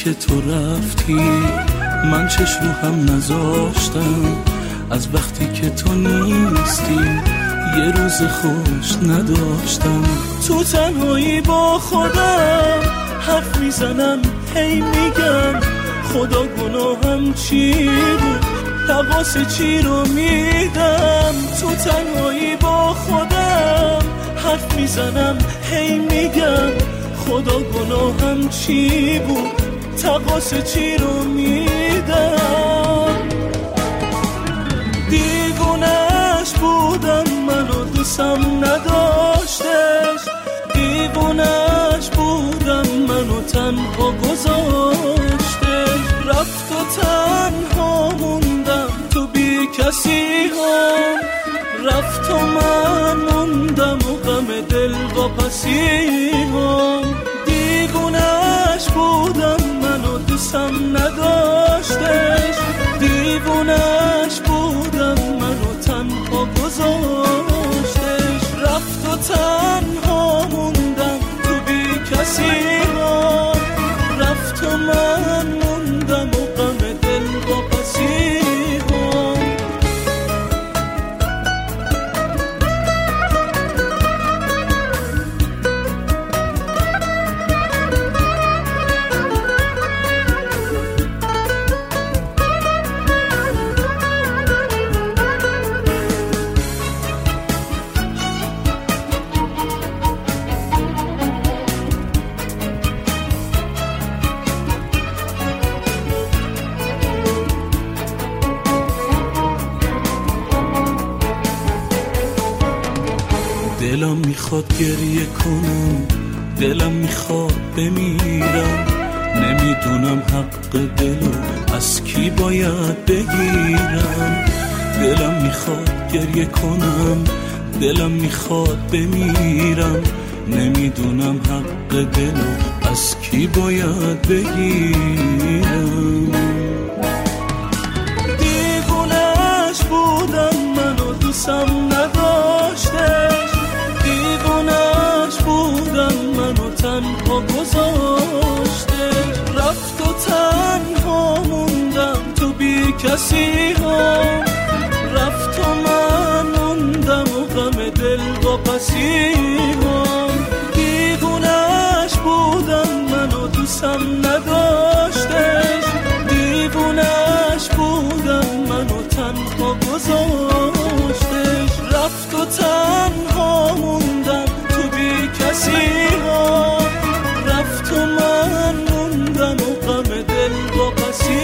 که تو رفتی من چشم رو هم نذاشتم، از وقتی که تو نیستی یه روز خوش نداشتم. تو تنهایی با خودم حرف میزنم، هی میگم خدا گناهم چی بود، تقاس چی رو میدم. تو تنهایی با خودم حرف میزنم، هی میگم خدا گناهم چی بود، تقاس چی رو میدم. دیوونش بودم منو دوستم نداشتش، دیوونش بودم منو تنها گذاشتش. رفت و تنها موندم تو بی کسی هم، رفت و من موندم و غم دل واپسی هم. دیوونش بودم منو دوستم نداشتش، دیوونش بودم منو تنها گذاشتش. رفت و تنها موندم تو بی کسی هم، رفت و من موندم و غم دل واپسی هم. دلم میخواد گریه کنم، دلم میخواد بمیرم، نمیدونم حق دلو از کی باید بگیرم. دلم میخواد گریه کنم، دلم میخواد بمیرم، نمیدونم حق دلو از کی باید بگیرم. دیوونش بودم منو دوستم نداشتش، دیوونش بودم منو تنها گذاشتش. رفت و تنها موندم تو بی کسی هم، رفت و من موندم و غم دل واپسی هم. دیوونش بودم منو دوستم نداشتش، دیوونش بودم منو تنها گذاشتش. رفت و تنها موندم تو بی کسی ها، رفت و من موندم و غم دل واپسی